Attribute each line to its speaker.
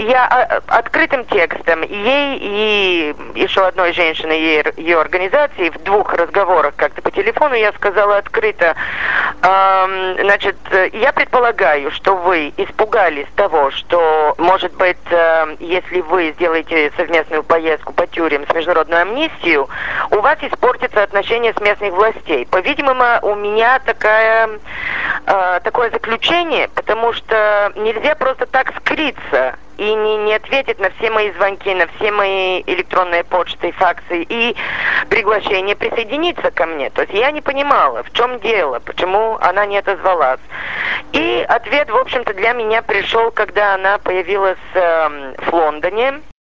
Speaker 1: я открытым текстом ей и еще одной женщине ее организации в двух разговорах как-то по телефону я сказала открыто, значит, я предполагаю, что вы испугались того, что, может быть, если вы сделаете совместную поездку по тюрьмам с международную амнистию, у вас испортятся отношения с местных властей. По-видимому, у меня такое заключение, потому что нельзя просто так скрыться и не ответить на все мои звонки, на все мои электронные почты, факсы и приглашения присоединиться ко мне. То есть я не понимала, в чем дело, почему она не отозвалась. И ответ, в общем-то, для меня пришел, когда она появилась в Лондоне.